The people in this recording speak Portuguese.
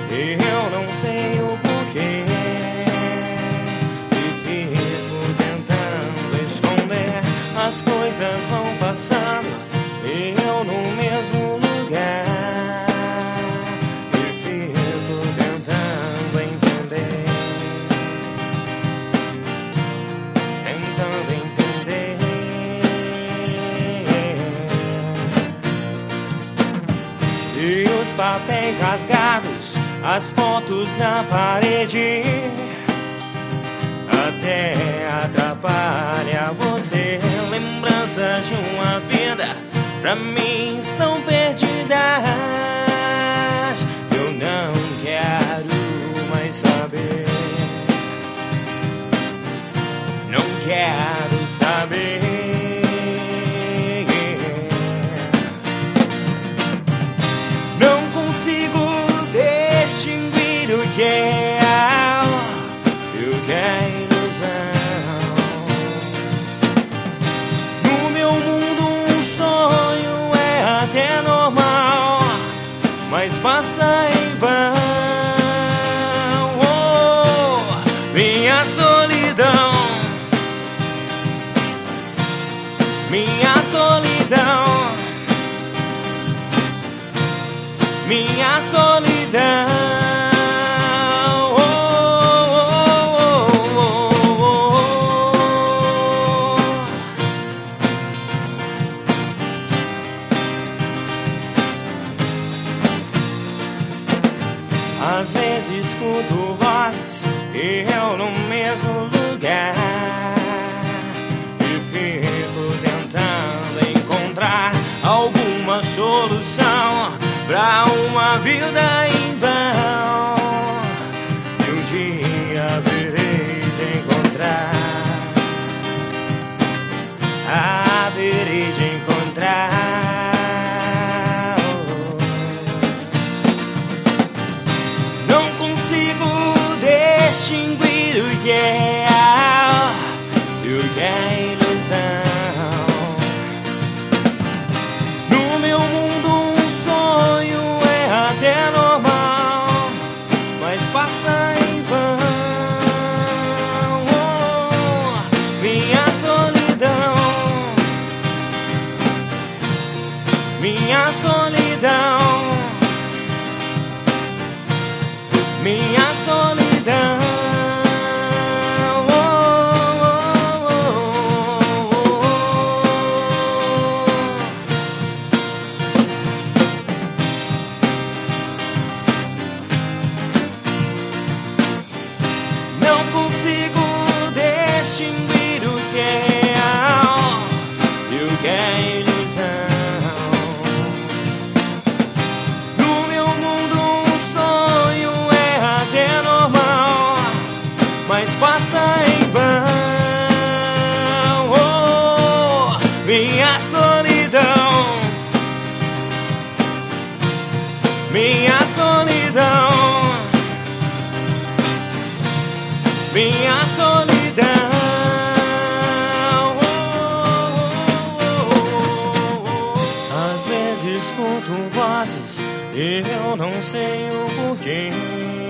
e eu não sei o porquê. E fico tentando esconder, as coisas vão passando e eu no mesmo lugar. E fico tentando entender, tentando entender. E os papéis rasgados, as fotos na parede, até atrapalha você. Lembranças de uma vida pra mim estão perdidas. Eu não quero mais saber, não quero saber. Não consigo distinguir o que é real e o que é ilusão. No meu mundo um sonho é até normal, mas passa em vão. Oh, minha solidão, minha solidão, minha solidão. Oh, oh, oh, oh, oh. Às vezes escuto vozes e eu no mesmo lugar, e fico tentando encontrar alguma solução pra uma vida em vão. E um dia virei de encontrar, haverei de encontrar. Não consigo distinguir o que é real e o que é ilusão. No meu mundo um sonho é até normal, mas passa em vão. Oh, minha solidão, minha solidão, minha solidão. Oh, oh, oh, oh, oh. Não consigo distinguir o que é real e o que é ilusão. No meu mundo um sonho é até normal, mas passa em vão. Oh, minha solidão, minha solidão, minha solidão. Oh, oh, oh, oh. Às vezes escuto vozes e eu não sei o porquê.